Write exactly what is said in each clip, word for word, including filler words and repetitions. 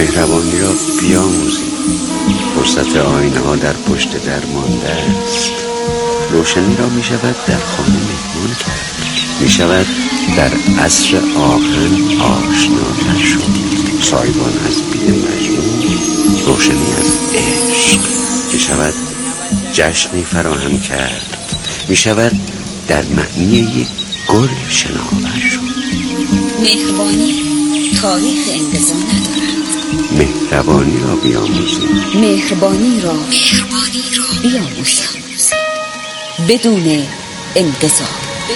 مهربانی را بیاموزیم. فرصت آینه ها در پشت در مانده است. روشنی را می شود در خانه مهمان کرد، می شود در عصر آهن آشناتر شد. سایبان از بید مجنون، روشنی از عشق می شود جشنی فراهم کرد، می شود در معنی یک گل شناور شد. مهربانی تاریخ انقضا ندارد. مهربانی را بیاموزیم. مهربانی را بیاموزیم بدون انقضا.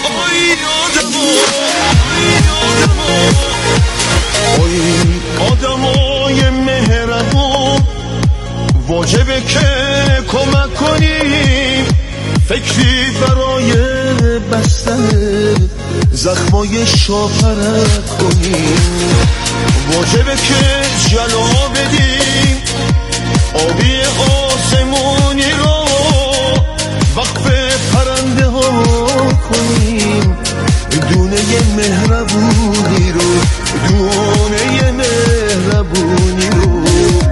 آدمای مهربون، واجبه که کمک کنیم، فکری برای بستن زخمای شاپرک کنیم. واجبه که جلا بدیم آبی آسمونی رو وقف پرنده ها کنیم. دونه مهربونی رو دونه مهربونی رو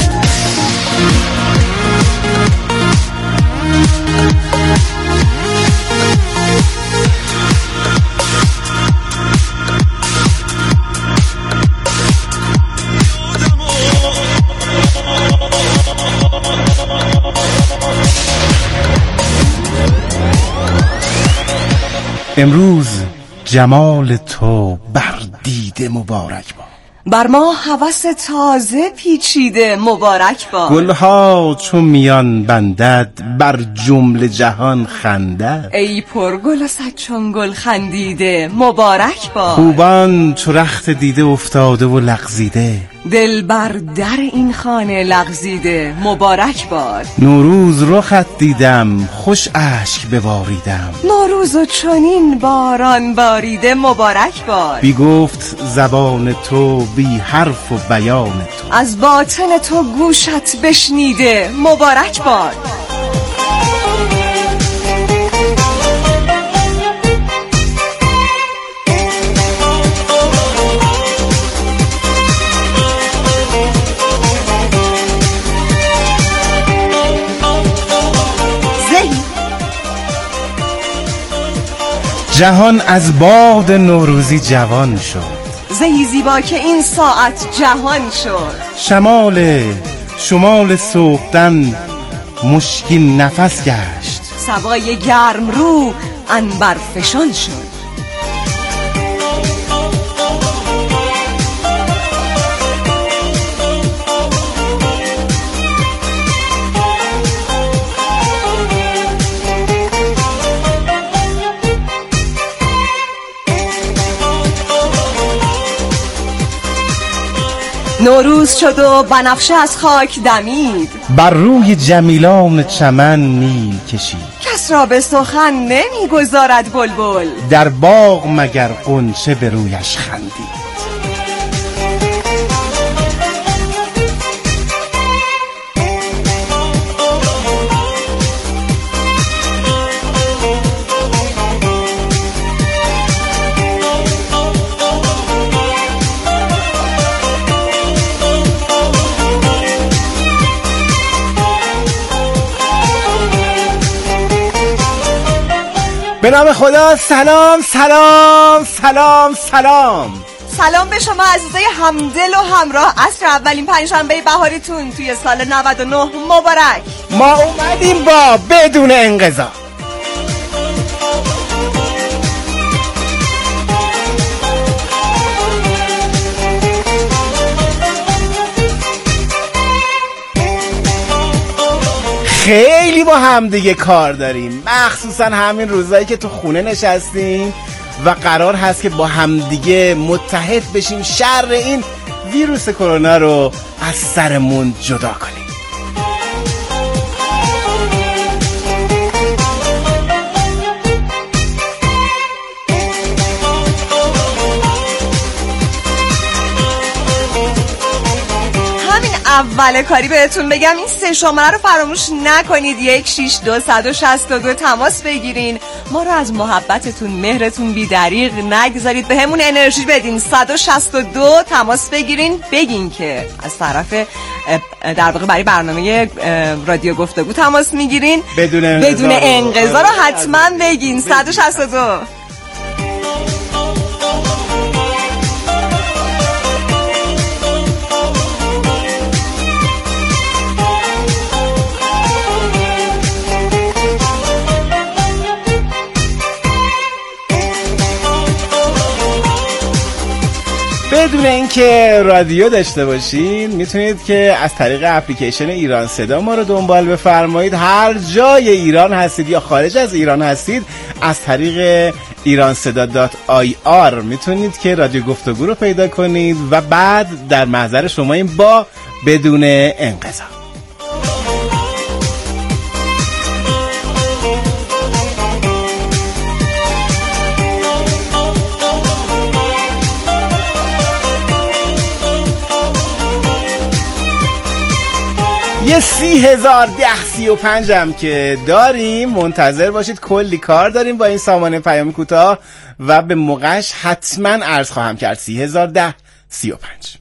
امروز جمال تو بر دیده مبارک با، بر ما هوس تازه پیچیده مبارک با. گلها چون میان بندد بر جمله جهان خندد. ای پرگل و صد چون گل خندیده مبارک با. خوبان چو رخت دیده افتاده و لغزیده، دل بر در این خانه لغزیده مبارک باد. نوروز رخت دیدم خوش اشک بباریدم، نوروز و چنین باران باریده مبارک باد. بی گفت زبان تو بی حرف و بیان تو، از باطن تو گوشت بشنیده مبارک باد. جهان از باد نوروزی جوان شد، زهی زیبا که این ساعت جهان شد. شمال شمال صبحدم مشکین نفس گشت، سوای گرم رو عنبرفشان شد. نوروز شد و بنفشه از خاک دمید، بر روی جمیلان چمن نیل کشید. کس را به سخن نمیگذارد بلبل، در باغ مگر غنچه به رویش خندید. به نام خدا. سلام سلام سلام سلام سلام به شما عزیزای همدل و همراه. عصر اولین پنجشنبه بهاریتون توی سال نود و نه مبارک. ما اومدیم با بدون انقضا. خیلی با هم دیگه کار داریم، مخصوصا همین روزایی که تو خونه نشستیم و قرار هست که با هم دیگه متحد بشیم شر این ویروس کرونا رو از سرمون جدا کنیم. اول کاری بهتون بگم این سه شماره رو فراموش نکنید، یک شیش دو صد و شصت و دو تماس بگیرین، ما رو از محبتتون مهرتون بی دریغ نگذارید، به همون انرژی بدین. صد و شصت و دو تماس بگیرین، بگین که از طرف در واقع برای برنامه رادیو گفتگو تماس میگیرین، بدون انقضا بدون انقضا رو حتما بگین. صد و شصت و دو. بدون اینکه رادیو داشته باشین میتونید که از طریق اپلیکیشن ایران صدا ما رو دنبال بفرمایید. هر جای ایران هستید یا خارج از ایران هستید از طریق ایران صدا دات آی آر میتونید که رادیو گفتگو رو پیدا کنید و بعد در محضر شما این با بدون انقضا. یه سی هزار ده سی و پنج هم که داریم، منتظر باشید، کلی کار داریم با این سامانه پیام کوتاه و به موقعش حتما عرض خواهم کرد. سی هزار ده سی و پنج.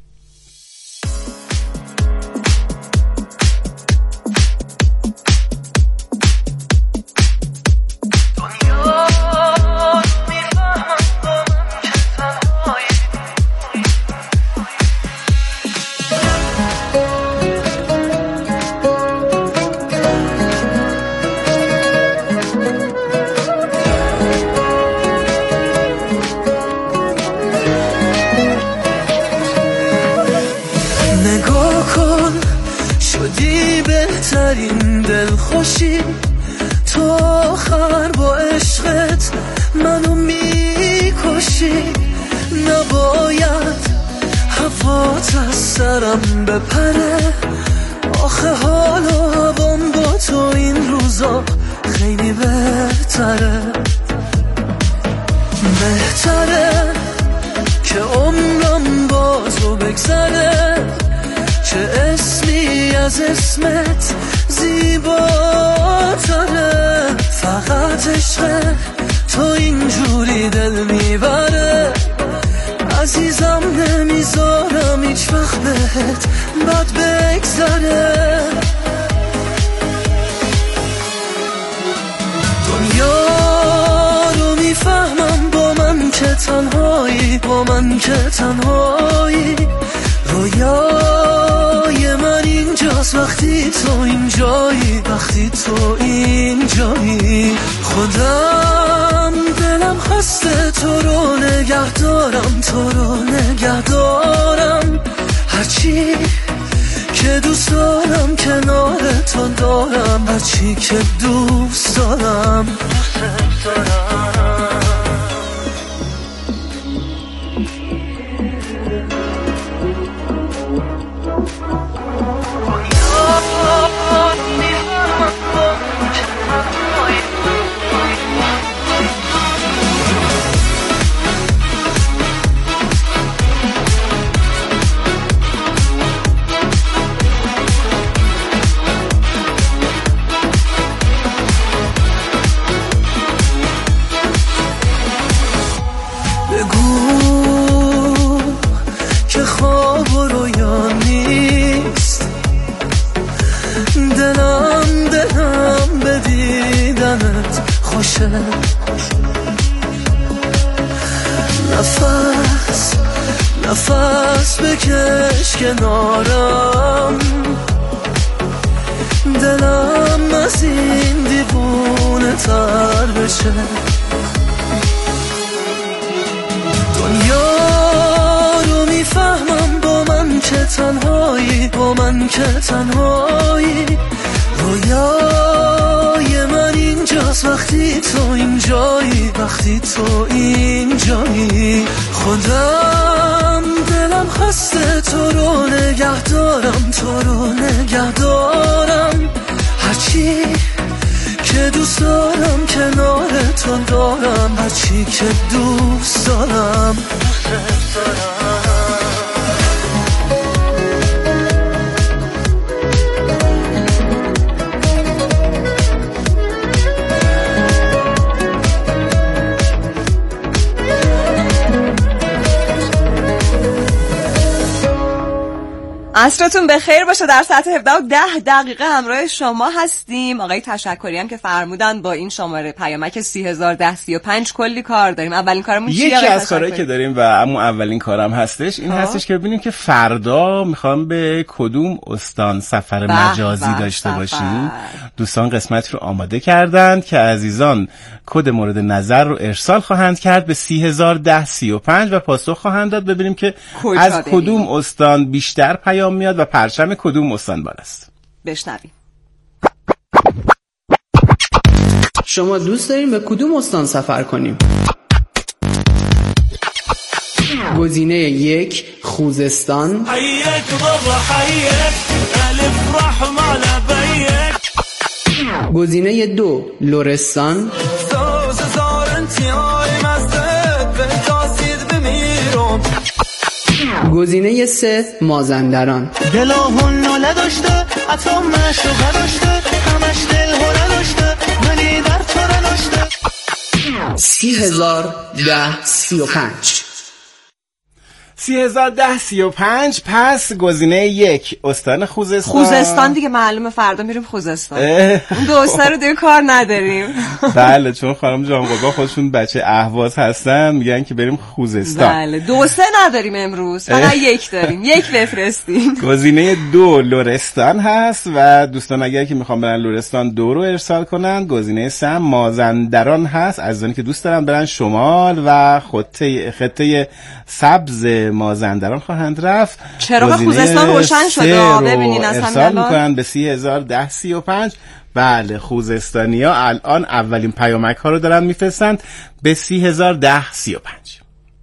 بهترین دل خوشی تو آخر با عشقت منو میکشی، نباید هوات از سرم بپره، آخه حال و هوام با تو این روزا خیلی بهتره، بهتره که عمرم با تو بگذره، چه اسمی از اسمت زیباتره، فقط عشق تو اینجوری دل میبره، عزیزم نمیذارم هیچ وقت بهت بد بگذره، دنیا رو میفهمم با من که تنهایی، با من که تنهایی، رویای من اینجاست وقتی تو اینجایی، وقتی تو اینجایی، خودم دلم خسته تو رو نگه دارم، تو رو نگه دارم، هرچی که دوست دارم کنار تو دارم، هرچی که دوست دارم دوست دارم. نفس نفس بکش کنارم، دلم از این دیوونه تر بشه، دنیا رو میفهمم با من که تنهایی، با من که تنهایی، رویای من اینجاست وقتی تو اینجایی، وقتی تو اینجایی، خودم دلم خسته تو رو نگه دارم، تو رو نگه دارم، هرچی که دوست دارم کنار تو دارم، هرچی که دوست دارم دوست دارم. عصرتون بخیر باشه. در ساعت هفده و ده دقیقه همراه شما هستیم. آقای تشکری هم که فرمودن با این شماره پیامک سی هزار و ده سی و پنج کلی کار داریم. اولین کارمون چیه؟ یکی از کارهایی که داریم و اما اولین کارم هستش این آه. هستش که ببینیم که فردا میخوام به کدوم استان سفر مجازی داشته سفر. باشیم. دوستان قسمت رو آماده کردند که عزیزان کد مورد نظر رو ارسال خواهند کرد به سی هزار و ده سی و پنج و پاسخ خواهند داد ببینیم که از بریم. کدوم استان بیشتر پیام میاد و پرچم کدوم استان بالاست. بشنویم. شما دوست دارین به کدوم استان سفر کنیم؟ گزینه یک خوزستان، گزینه دو لرستان، گزینه سه مازندران. دل آهون نداشته اتم مشوقه داشته همش دل هنه داشته ولی در تو نداشته. سی هزار ده سی و پنج سی هزار ده سی و پنج. پس گزینه یک استان خوزستان. خوزستان دیگه معلومه فردا میریم خوزستان. اون دو استان رو دیگه کار نداریم. بله چون خانم جانقربا خودشون بچه اهواز هستن میگن که بریم خوزستان. بله دو سه نداریم امروز فقط یک داریم. یک بفرستیم. گزینه دو لرستان هست و دوستان اگر که میخوام برن لرستان دو رو ارسال کنن. گزینه سه مازندران هست. عزیزانی که دوست دارن برن شمال و خطه خطه سبز مازندران خواهند رفت. چراغ خوزستان روشن شده ببینین از همین الان میکنن به سی هزار و ده سی و پنج. بله خوزستانیا الان اولین پیامک ها رو دارن میفرستند به سی هزار و ده سی و پنج.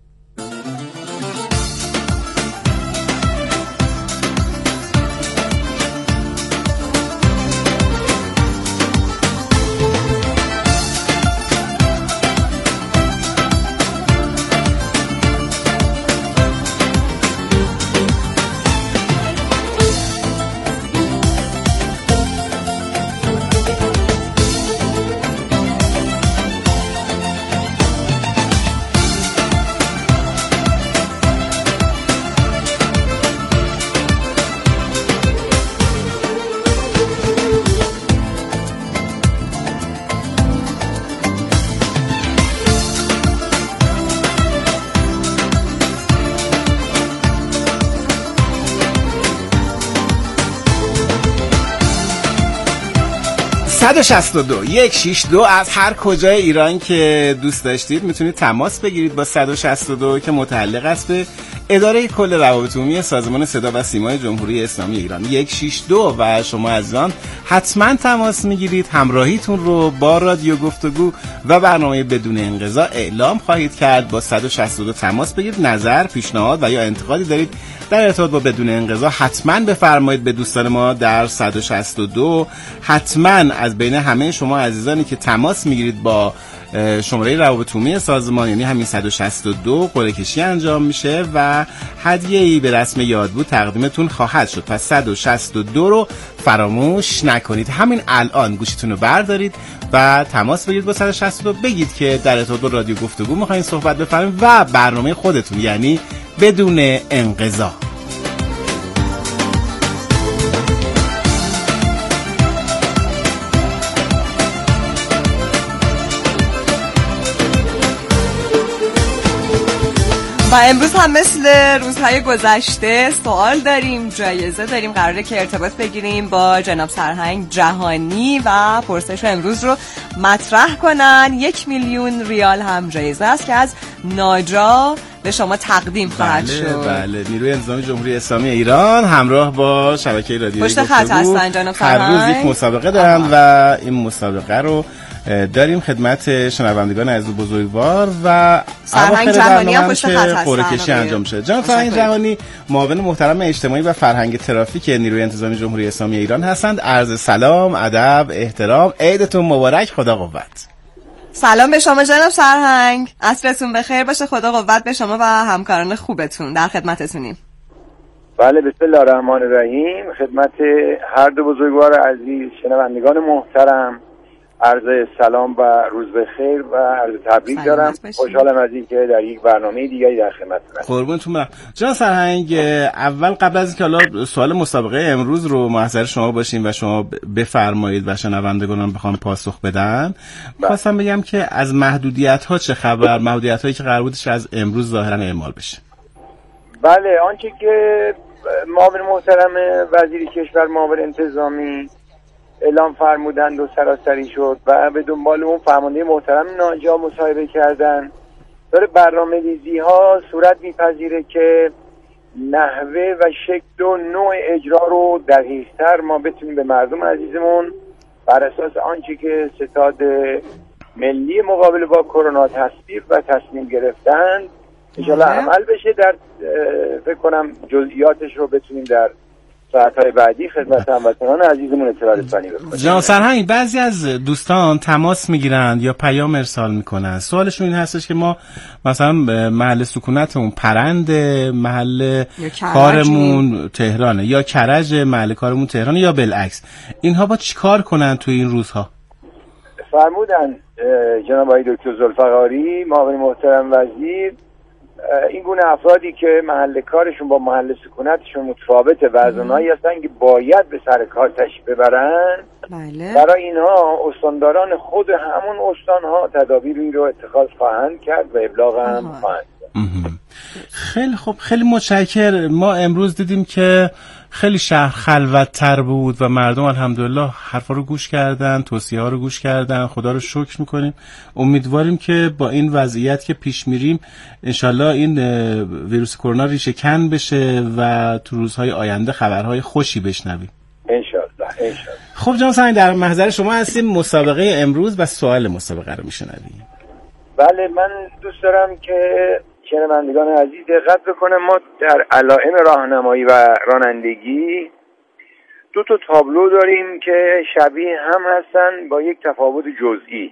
صد و شصت و دو یک شش دو از هر کجای ایران که دوست داشتید میتونید تماس بگیرید با صد و شصت و دو که متعلق است به اداره کل روابط عمومی سازمان صدا و سیمای جمهوری اسلامی ایران. یک شش دو و شما عزیزان حتما تماس میگیرید، همراهیتون رو با رادیو گفتگو و برنامه بدون انقضا اعلام خواهید کرد. با صد و شصت و دو تماس بگیرید. نظر، پیشنهاد و یا انتقادی دارید در ارتباط با بدون انقضا حتما بفرمایید به دوستان ما در صد و شصت و دو. حتما از بین همه شما عزیزانی که تماس میگیرید با شماره روابط عمومی سازمان یعنی همین صد و شصت و دو قرعه کشی انجام میشه و هدیه‌ای به رسم یادبود تقدیمتون خواهد شد. پس صد و شصت و دو رو فراموش نکنید. همین الان گوشیتون رو بردارید و تماس بگیرید با صد و شصت و دو. بگید که در ارتباط با رادیو گفتگو میخواین صحبت بفرمایید و برنامه خودتون یعنی بدون انقضا. و امروز هم مثل روزهای گذشته سوال داریم، جایزه داریم. قراره که ارتباط بگیریم با جناب سرهنگ جهانی و پرسش امروز رو مطرح کنن. یک میلیون ریال هم جایزه است که از ناجا به شما تقدیم خواهد بله شد. بله نیروی انتظامی جمهوری اسلامی ایران همراه با شبکه رادیویی پشت خط هستن جناب هر سرهنگ. روز یک مسابقه دارن و این مسابقه رو داریم خدمت شنوندگان عزیز و بزرگوار و سرهنگ جهانی هم پشت خط هستن. قرعه کشی انجام شده. جناب سرهنگ جهانی معاون محترم اجتماعی و فرهنگ ترافیک نیروی انتظامی جمهوری اسلامی ایران هستند. عرض سلام، ادب، احترام. عیدتون مبارک. خدا قوت. سلام به شما جناب سرهنگ، عصرتون بخیر باشه. خدا قوت به شما و همکاران خوبتون، در خدمتتونیم. بله بسم الله الرحمن الرحیم. خدمت هر دو بزرگوار عزیز، شنوندگان محترم عرض سلام و روز بخیر و عرض تبریک دارم. خوشحالم از این که در یک برنامه دیگری در خدمتتون هستم. قربونتون برم. جناب سرهنگ، اول قبل از اینکه حالا سوال مسابقه امروز رو محضر شما باشیم و شما بفرمایید و شنوندگانم بخوام پاسخ بدن، خواستم بگم که از محدودیت‌ها چه خبر؟ محدودیت‌هایی که قرار بودش از امروز ظاهرا اعمال بشه. بله، آنچه که معاون محترم وزیر کشور معاون انتظامی اعلام فرمودند و سراسری شد و به دنبال اون فرمانده محترم ناجا مصاحبه کردن، داره برنامه ریزی ها صورت میپذیره که نحوه و شکل و نوع اجرا رو دقیق‌تر ما بتونیم به مردم عزیزمون بر اساس آنچه که ستاد ملی مقابله با کرونا تصویب و تصمیم گرفتن انشالله عمل بشه. در فکر کنم جزئیاتش رو بتونیم در ساعت‌های بعدی خدمت هموطنان عزیزمون اطلاع رسانی بکنیم. جناب سرهنگ، بعضی از دوستان تماس میگیرند یا پیام ارسال میکنن، سوالشون این هستش که ما مثلا محل سکونتمون پرند، محل کارمون تهرانه، یا کرج محل کارمون تهرانه، یا بالعکس، اینها با چیکار کنن تو این روزها؟ فرمودن جناب آقای دکتر ذوالفقاری معاون محترم وزیر، این گونه افرادی که محل کارشون با محل سکونتشون متفاوته و از اونهایی هستن که باید به سر کار تشریف ببرن، بله. برای اینها استانداران خود همون استانها تدابیری رو اتخاذ خواهند کرد و ابلاغ هم خواهند کرد. خیلی خوب، خیلی متشکر. ما امروز دیدیم که خیلی شهر خلوت‌تر بود و مردم الحمدلله حرفا رو گوش کردن، توصیه‌ها رو گوش کردن. خدا رو شکر میکنیم. امیدواریم که با این وضعیت که پیش میریم انشالله این ویروس کرونا ریشه کن بشه و تو روزهای آینده خبرهای خوشی بشنویم انشالله. انشالله. خب جناب سرهنگ، در محضر شما هستیم. مسابقه امروز و سوال مسابقه رو میشنویم. بله، من دوست دارم که شنوندگان عزیز دقت بکنم. ما در علائم راهنمایی و رانندگی دو تا تابلو داریم که شبیه هم هستن با یک تفاوت جزئی.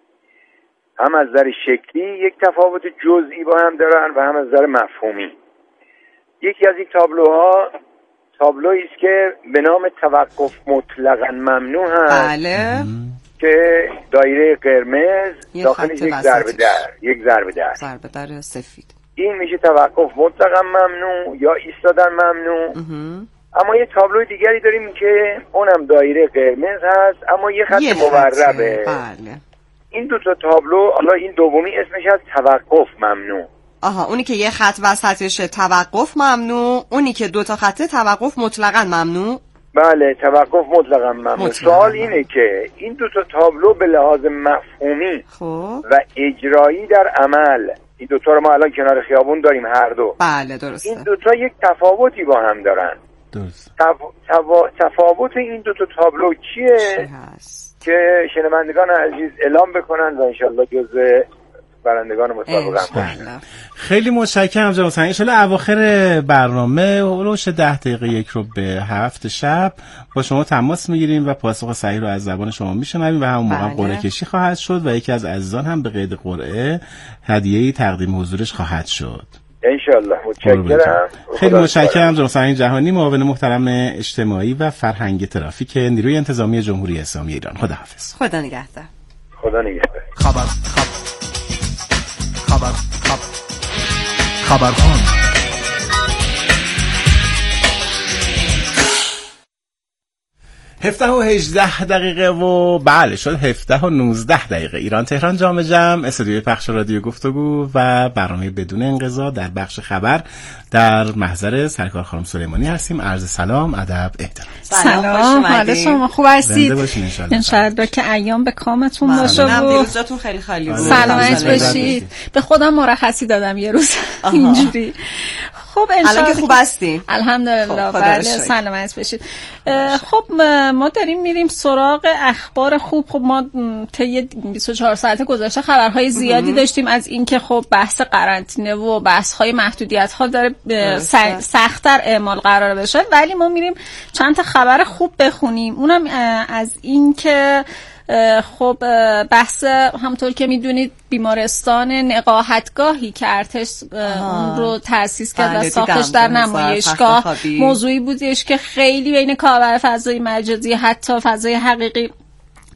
هم از نظر شکلی یک تفاوت جزئی با هم دارن و هم از نظر مفهومی. یکی از این تابلوها تابلویی است که به نام توقف مطلقاً ممنوع هست. بله. که دایره قرمز داخلش یک ضربه در یک ضربه در ضربه در سفید، این میشه توقف مطلقاً ممنوع یا ایستادن ممنوع. امه. اما یه تابلو دیگری داریم که اونم دایره قرمز هست اما یه خط موربه. بله. این دو تا تابلو، حالا این دومی اسمش از توقف ممنوع. آها، اونی که یه خط وسطشه توقف ممنوع، اونی که دو تا خطه توقف مطلقاً ممنوع. بله، توقف مطلقاً ممنوع. سوال اینه که این دو تا تابلو به لحاظ مفهومی خوب. و اجرایی در عمل، این دو تا رو ما الان کنار خیابون داریم هر دو. بله درسته. این دو تا یک تفاوتی با هم دارن. درست. تف... تف... تفاوت این دو تا تابلو چیه؟ چی هست؟ که شنوندگان عزیز اعلام بکنن و انشالله جزء برندگان مسابقه هم باشن. خیلی متشکرم جناب سرهنگ. ان شاءالله اواخر برنامه هولوش ده دقیقه یک رو به هفت شب با شما تماس میگیریم و پاسخ صحیح رو از زبان شما میشنویم و همون موقع بله. قرعه کشی خواهد شد و یکی از عزیزان هم به قید قرعه هدیه‌ای تقدیم حضورش خواهد شد. انشالله. متشکرم. خیلی متشکرم جناب سرهنگ جهانی، معاون محترم اجتماعی و فرهنگ ترافیک نیروی انتظامی جمهوری اسلامی ایران. خداحافظ. خدا نگهدار. خدا نگهدار. خبر خبر خبر خبر خبرخان. هفده و هجده دقیقه و بله شد هفده و نوزده دقیقه ایران تهران جام جم، استودیوی پخش رادیو گفتگو و برنامه بدون انقضا در بخش خبر در محضر سرکار خانم سلیمانی هستیم. عرض سلام، ادب، احترام. سلام، حال شما خوب هستید؟ انشالله. انشالله که ایام به کامتون باشه و روزاتون خیلی خالی بود. سلامت باشید. به خودم مرخصی دادم یه روز اینجوری. خب الان که خوب هستین؟ الحمدلله. خب بله سلامت باشید. خب ما داریم میریم سراغ اخبار خوب. خب ما طی بیست و چهار ساعت گذشته خبرهای زیادی داشتیم از اینکه خب بحث قرنطینه و بحث‌های محدودیت‌ها داره سخت‌تر اعمال قرار بشه، ولی ما میریم چند تا خبر خوب بخونیم. اونم از اینکه خب بحث همونطور که میدونید بیمارستان نقاهتگاهی که ارتش اون رو تأسیس کرد و ساختش در نمایشگاه موضوعی بودش که خیلی بین کاربر فضای مجازی حتی فضای حقیقی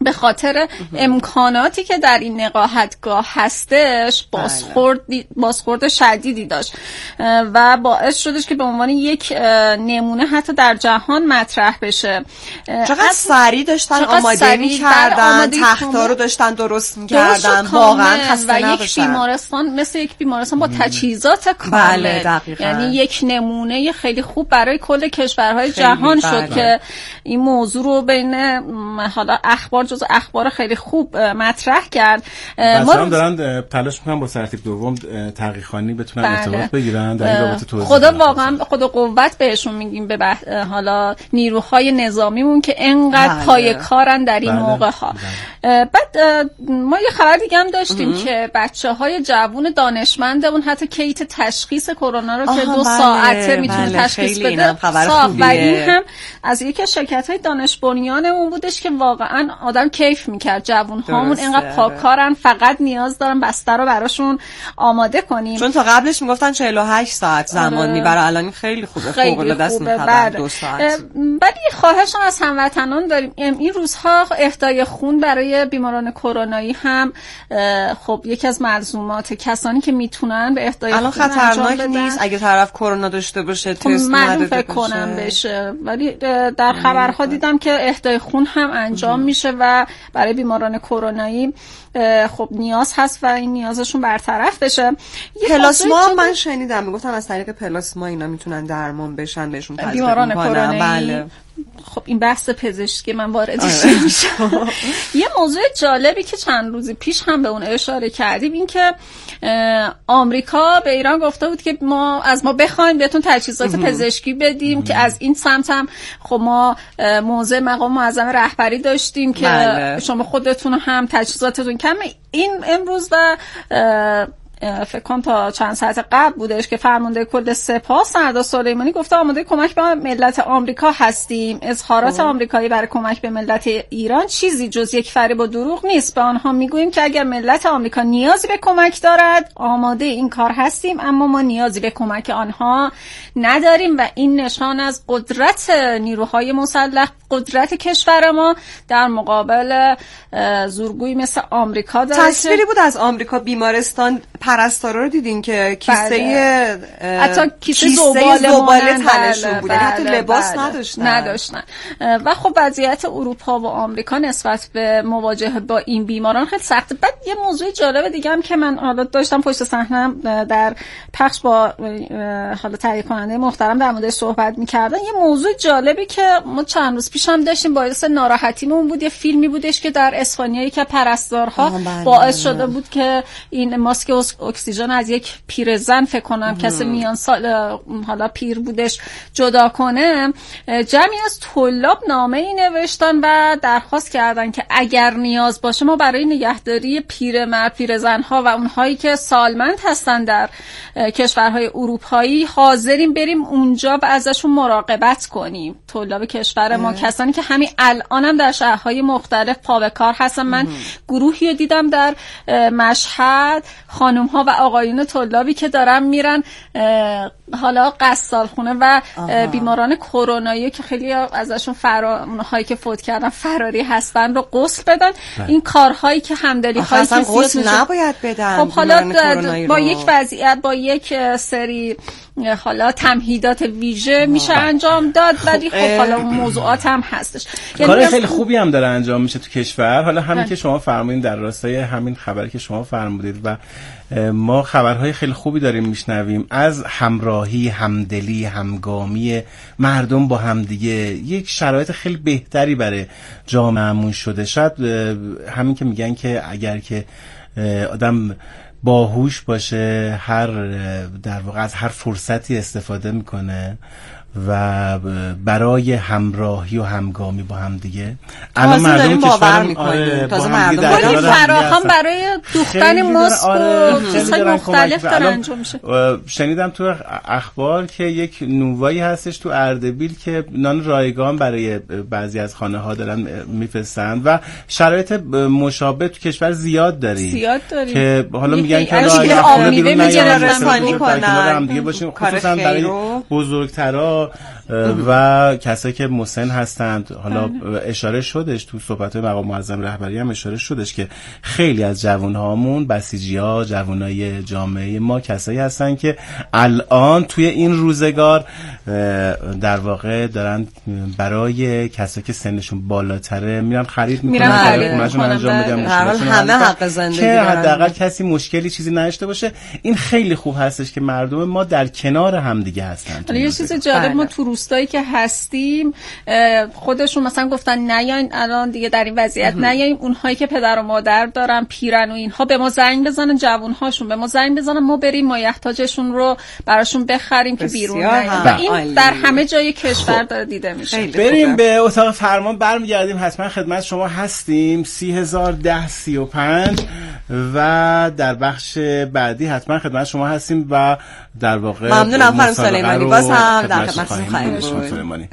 خاطر امکاناتی که در این نقاهتگاه هستش بازخورد بازخورد شدیدی داشت و باعث شدش که به عنوان یک نمونه حتی در جهان مطرح بشه. چقدر سریع داشتن آماده می‌کردن، تخت‌ها رو داشتن درست می‌کردن، واقعا خسته و نباشن. یک بیمارستان مثل یک بیمارستان با تجهیزات کامل، بله دقیقاً. یعنی یک نمونه خیلی خوب برای کل کشورهای جهان شد بله. که این موضوع رو بین حالا اخبار جز اخبار خیلی خوب مطرح کرد. ما هم دارن تلاش میکنن با سرتیپ دوم تحقیق‌خوانی بتونن بله. ارتباط بگیرن در این رابطه توضیح خدا واقعا خدا قوت بهشون میگیم به بح... حالا نیروهای نظامیمون که انقدر بله. پای کارن در این بله. موقع ها بله. بعد ما یه خبر دیگه هم داشتیم اه. که بچه‌های جوون دانشمندمون حتی کیت تشخیص کرونا رو که دو بله. ساعته میتونه بله. تشخیص بده صاف و این هم از یکی از شرکت‌های دانش بنیانمون بودش که واقعا آدم کیف میکرد. جوون هامون اینقدر پاکارن، فقط نیاز دارن بستر رو براشون آماده کنیم، چون تا قبلش میگفتن چهل و هشت ساعت زمان میبره، الان خیلی خوبه، فوق العاده است این خبر دو ساعت. ولی خواهشم از هموطنان داریم، این روزها اهدای خون برای بیماران کرونایی هم خب یکی از ملزومات کسانی که میتونن به اهدای خون انجام بدن. الان خطرناک نیست اگه طرف کرونا داشته باشه تست نداده باشه؟ فکر کنم بشه، ولی در خبرها دیدم که اهدای خون هم انجام میشه و برای بیماران کرونایی خب نیاز هست و این نیازشون برطرف بشه. پلاسما من شنیدم میگفتن از طریق پلاسما اینا میتونن درمان بشن، بهشون تزریق میکنن. بله. خب این بحث پزشکی من واردش نمیشم. یه موضوع جالبی که چند روز پیش هم به اون اشاره کردیم این که آمریکا به ایران گفته بود که ما از ما بخوایم بهتون تجهیزات پزشکی بدیم که از این سمت هم خب ما موضع مقام معظم رهبری داشتیم که بله. شما خودتون هم تجهیزاتتون کمه. این امروز و فکر کنم تا چند ساعت قبل بودش که فرمانده کل سپاه سردار سلیمانی گفته آماده کمک به ملت آمریکا هستیم. اظهارات آمریکایی برای کمک به ملت ایران چیزی جز یک فریب و دروغ نیست. به آنها میگوییم که اگر ملت آمریکا نیازی به کمک دارد آماده این کار هستیم، اما ما نیازی به کمک آنها نداریم و این نشان از قدرت نیروهای مسلح، قدرت کشور ما در مقابل زورگویی مثل آمریکا داره. تصویری بود از آمریکا بیمارستان، پرستارا رو دیدین که کیسه حتی کیسه زباله تنشون بوده، حتی لباس بله. نداشتن نداشتن و خب وضعیت اروپا و آمریکا نسبت به مواجهه با این بیماران خیلی سخته. بعد یه موضوع جالب دیگه هم که من حالا داشتم پشت صحنه در پخش با حالا تهیه کننده محترم در موردش صحبت می‌کردن، یه موضوع جالبی که ما چند روز پیش هم داشتیم باعث ناراحتیمون بود. یه فیلمی بودش که در اسپانیا که پرستارها باعث شده بود که این ماسک اکسیژن از یک پیرزن فکر کنم کسی میان سال حالا پیر بودش جدا کنه. جمعی از طلاب نامه ای نوشتن و درخواست کردن که اگر نیاز باشه ما برای نگهداری پیرمرد پیرزنها و اونهایی که سالمند هستن در کشورهای اروپایی حاضریم بریم اونجا و ازشون مراقبت کنیم. طلاب کشور ما کسانی که همین الان هم در شهرهای مختلف پا به کار هستن. من گروهی رو دیدم در مشهد، خانم ها و آقایون طلابی که دارن میرن حالا قصالخونه و آها. بیماران کرونایی که خیلی ازشون فرا اونهایی که فوت کردن فراری هستن رو غسل بدن. بله. این کارهایی که همدلی هایی که غسل نباید بدن. خب حالا با یک وضعیت با یک سری حالا تمهیدات ویژه میشه انجام داد، ولی خب حالا اون موضوعات هم هستش. کار یعنی خیلی خوبی هم داره انجام میشه تو کشور. حالا همین که شما فرمودین در راستای همین خبری که شما فرمودید و ما خبرهای خیلی خوبی داریم میشنویم از همراهی، همدلی، همگامی مردم با همدیگه، یک شرایط خیلی بهتری برای جامعهمون شده. شاید همین که میگن که اگر که آدم باهوش باشه هر در واقع از هر فرصتی استفاده میکنه و برای همراهی و همگامی با هم دیگه. الان مردم باور میکنن تازه مردم کلی فراخوان برای دوختن ماسک و چیزهای مختلف داره انجام میشه. شنیدم تو اخبار که یک نونوایی هستش تو اردبیل که نان رایگان برای بعضی از خانه ها دارن میفرستن و شرایط مشابه تو کشور زیاد داریم زیاد داریم که حالا میگن که راه آمیده میگن رسانی کنن خصوصا برای بزرگترا و کسایی که مسن هستند. حالا اشاره شدش تو صحبت‌های مقام معظم رهبری هم اشاره شدش که خیلی از جوانهامون بسیجی‌ها، جوانای جامعه ما کسایی هستن که الان توی این روزگار در واقع دارن برای کسایی که سنشون بالاتره میرن خرید میکنن، خونه‌شون انجام میدن، همه حق زندگی که حداقل کسی مشکلی چیزی نداشته باشه. این خیلی خوب هستش که مردم ما در کنار هم دیگه هستن. حالا یه چیز جالب، ما تو روستایی که هستیم خودشون مثلا گفتن نیاین الان دیگه در این وضعیت نیایم، اونهایی که پدر و مادر دارن پیرن و اینها به ما زنگ بزنن، جوانهاشون به ما زنگ بزنن، ما بریم مایحتاجشون رو براشون بخریم که بیرون نیاین. این در همه جای کشور داره دیده میشه. بریم به اتاق فرمان برمیگردیم، حتما خدمت شما هستیم. سی هزار ده سی و پنج و در بخش بعدی حتما خدمت شما هستیم و در واقع ممنونم خانم سلیمانی، باز هم در خدمتتون خواهیم بود.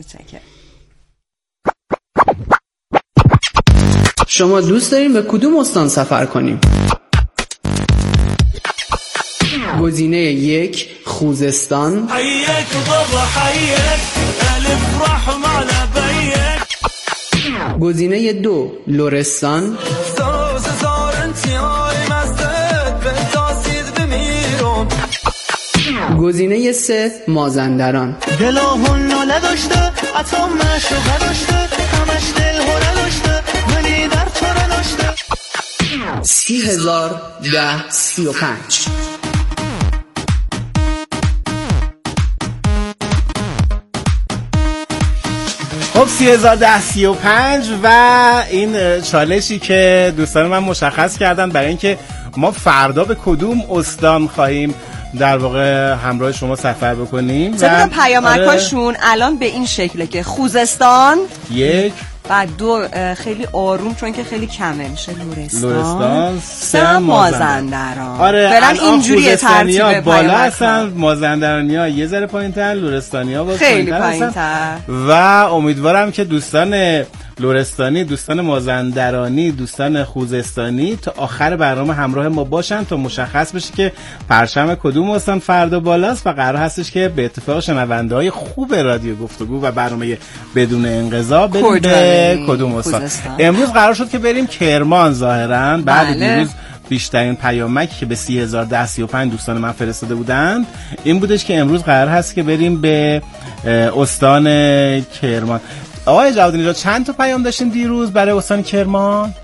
شما دوست دارین به کدوم استان سفر کنیم؟ گزینه یک خوزستان، گزینه دو لرستان، گزینه سه مازندران. دلامون ناله داشته اتم مشوقه داشته همش دل هره داشته ولی در تو نداشته. سی هزار ده سی و پنج. خب سی هزار ده سی و پنج و این چالشی که دوستان من مشخص کردن برای اینکه ما فردا به کدوم استان خواهیم در واقع همراه شما سفر بکنیم. طبق پیامک‌هاشون الان به این شکله که خوزستان یک و دو خیلی آروم چون که خیلی کمه میشه لرستان، لرستان سه مازندران. آره برن اینجوری ترتیب بالا هستن، مازندرانی‌ها یه ذره پایین‌تر، لرستانی‌ها باز خیلی پایین‌تر. و امیدوارم که دوستان لرستانی، دوستان مازندرانی، دوستان خوزستانی تا آخر برنامه همراه ما باشن تا مشخص بشه که پرچم کدوم استان فردا بالاست و قرار هستش که به اتفاق شنونده‌های خوب رادیو گفتگو و برنامه بدون انقضا بریم به کدوم استان. امروز قرار شد که بریم کرمان ظاهراً بعد بله. دیروز بیشترین پیامکی که به سی هزار ده سی و پنج دوستان من فرستاده بودن این بودش که امروز قرار هست که بریم به استان کرمان. آقای جواد نژاد چند تا پیام داشتین دیروز برای استان کرمان؟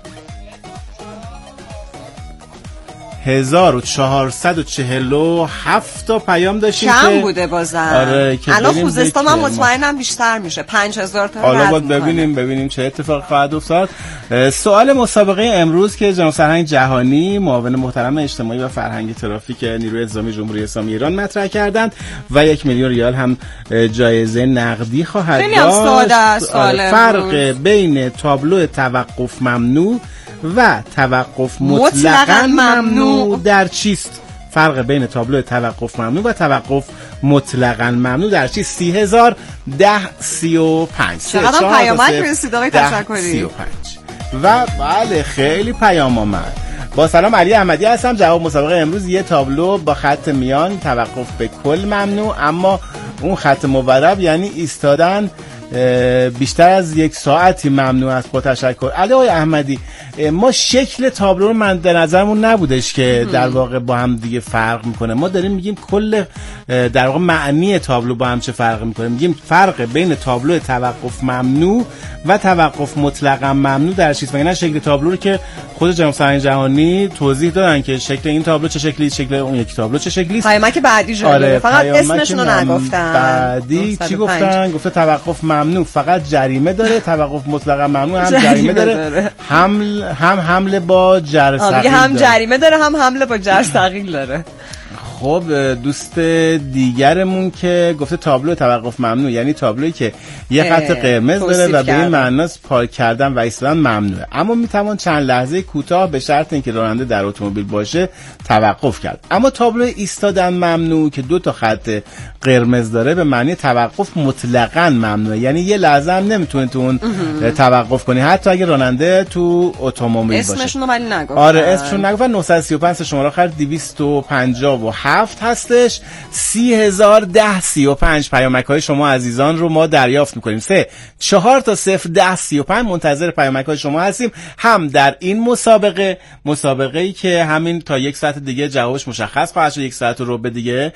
هزار و چهارصد و چهل و هفت تا پیام داشتیم کم که بوده بازم. آره الان خوزستان من مطمئنم بیشتر میشه، پنج هزار تا. حالا باید ببینیم ببینیم چه اتفاق خواهد افتاد. سوال مسابقه امروز که جناب سرهنگ جهانی معاون محترم اجتماعی و فرهنگی ترافیک نیروی انتظامی جمهوری اسلامی ایران مطرح کردند و یک میلیون ریال هم جایزه نقدی خواهد داشت. خیلی هم ساده است. فرق بین تابلو توقف ممنوع و توقف مطلقاً ممنوع در چیست؟ فرق بین تابلو توقف ممنوع و توقف مطلقاً ممنوع در چیست؟ سی هزار ده سی و پنج. چقدر پیامک رسید آقای تشکری؟ سی و پنج. و بله خیلی پیام آمد. با سلام، علی احمدی هستم. جواب مسابقه امروز یه تابلو با خط میان توقف به کل ممنوع، اما اون خط مورب یعنی ایستادن بیشتر از یک ساعتی ممنوع است. با تشکر. علی آقای احمدی، ما شکل تابلو رو من در نظرمون نبودش که در واقع با هم دیگه فرق میکنه. ما داریم میگیم کل در واقع معنی تابلو با هم چه فرق میکنه. میگیم فرق بین تابلو توقف ممنوع و توقف مطلقاً ممنوع در چیست. مگه نه شکل تابلو رو که خود جناب سرهنگ جهانی توضیح دادن که شکل این تابلو چه شکلی، شکل اون یک تابلو چه شکلی است. پیامک بعدی جالبه. آره، فقط اسمشون رو نگفتن. بعدی چی گفتن؟ گفته توقف ممنوع فقط جریمه داره، توقف مطلقاً ممنوع هم جریمه داره، حمل هم حمله با جر ثقیل هم جریمه داره هم حمله با جر ثقیل داره. خب دوست دیگرمون که گفته تابلو توقف ممنوع یعنی تابلویی که یه خط قرمز داره و به این معناست پارک کردن و ایستادن ممنوعه، اما میتوان چند لحظه کوتاه به شرط اینکه راننده در اتومبیل باشه توقف کرد. اما تابلو ایستادن ممنوع که دو تا خط قرمز داره به معنی توقف مطلقاً ممنوعه، یعنی یه لحظه هم نمیتونی تو اون توقف کنی حتی اگه راننده تو اتومبیل باشه. اسمشون رو ولی نگفتن. آره اسمشون نگفتن. نهصد و سی و پنج شماره آخر دویست و پنجاه و هشت هفت هستش. سی هزار ده سی و پنج پیامک های شما عزیزان رو ما دریافت میکنیم. سه چهار تا صفر ده سی و پنج منتظر پیامک های شما هستیم، هم در این مسابقه مسابقه ای که همین تا یک ساعت دیگه جوابش مشخص خواهد شد، یک ساعت رو به دیگه